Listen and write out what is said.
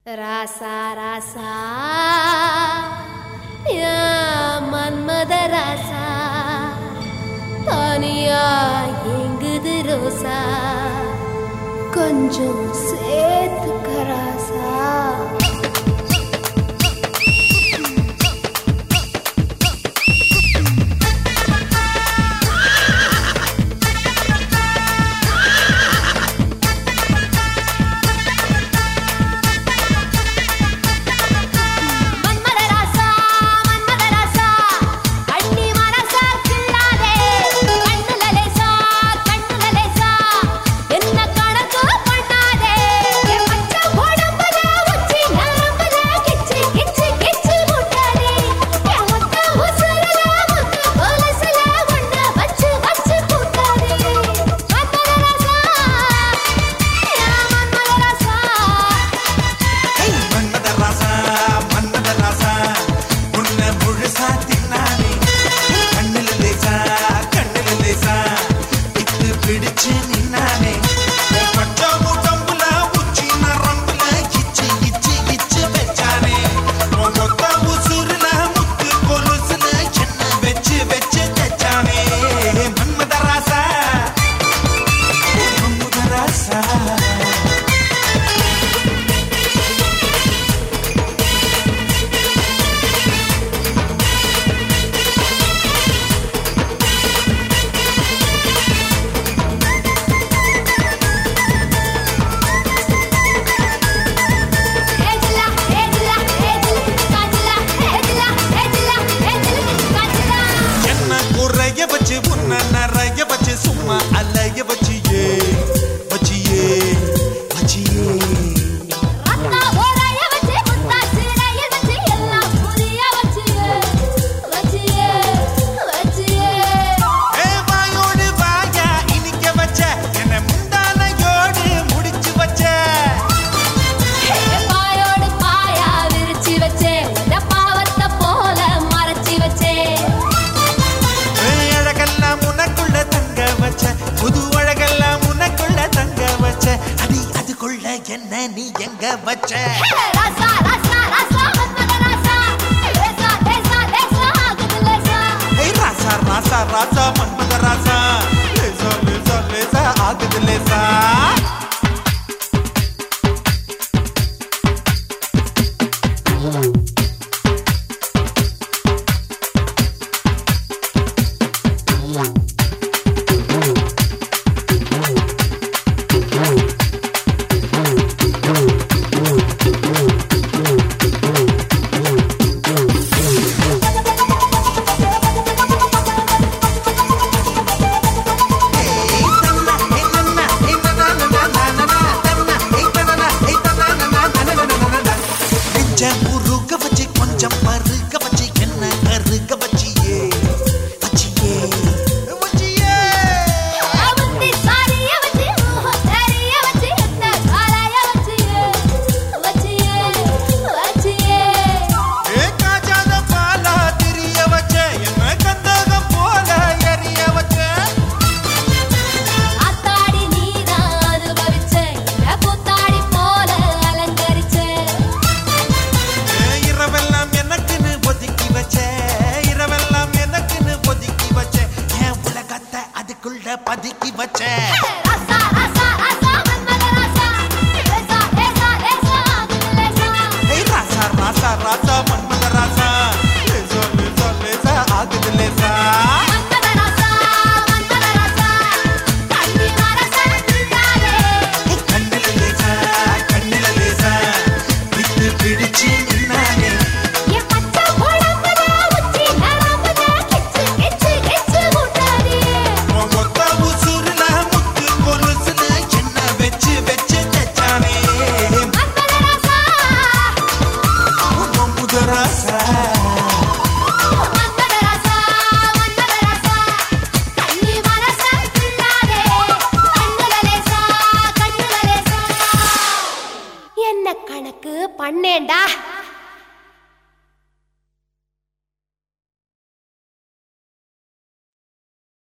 ராசா ராசா யா மன்மத ராசா தானியா எங்குது ரோசா கொஞ்சம் சேர்த்துக்க ராசா சும்மா அலைய வச்சியே வச்சியே வச்சியே ரத்தா ஓரைய வச்சி முத்தாசி ரய வச்சி எல்லாம் புரிய வச்சியே வச்சியே வச்சியே ஏ வாயோடு வாயா இனிக்க வச்ச என்ன முந்தானையோடு முடிச்சு வச்ச ஏ பாயோடு பாயா விரிச்சி வச்சே உட பாவத்த போல மறைச்சி வச்சே அழகெல்லாம் உனக்குள்ள தங்க வச்ச புது அழகெல்லாம் உனக்குள்ள தங்க வச்ச அடி அதுக்குள்ள என்ன நீ எங்க வச்ச ராசா ராசா ராசா மன்மத ராசா லேசா லேசா லேசா ஆகுது லேசா ஏய் ராசா ராசா ராசா மன்மத ராசா லேசா லேசா லேசா ஆகுது லேசா முருக வச்சு கொஞ்சம் மறுக வச்சு என்ன கருக வச்சியே வச்சியே வச்சியே அவந்தி சாரிய வச்சி தெரிய வச்சி என்ன காலைய வச்சியே வச்சியே வச்சியே ஏ காஜாத பாலா திரிய வச்ச என்ன கந்தகம் போல எரிய வச்ச ஆத்தாடி நீதான் அது பவிச்சே என்ன கூத்தாடி போல அலங்கரிச்சே இரவெல்லாம் எனக்குன்னு ஒதுக்கி வச்ச இரவெல்லாம் எனக்குன்னு ஒதுக்கி வச்ச என் உலகத்தை அதுக்குள்ள பதுக்கி வச்ச ராசா ராசா ராசா மன்மத ராசா லேசா லேசா லேசா ஆகுது லேசா ஏய் ராசா ராசா ராசா மன்மத ராசா லேசா லேசா லேசா ஆகுது லேசா மன்மத ராசா கண்ணி மரசா திட்டாதே கண்ணில லேசா விட்டு பிடிச்சு நின்னானே என் பச்சை உடம்புல உச்சி நரம்புல கிச்சு கிச்சு கிச்சு ஊட்டாதே கொத்த உசுருல முத்து கொலுசுல என்ன வச்சு வச்சு தச்சானே மன்மத ராசா மன்மத ராசா மன்மத ராசா கண்ணி மரசா திட்டாதே கண்ணுல லேசா என்ன கணக்கு பண்ணேண்டா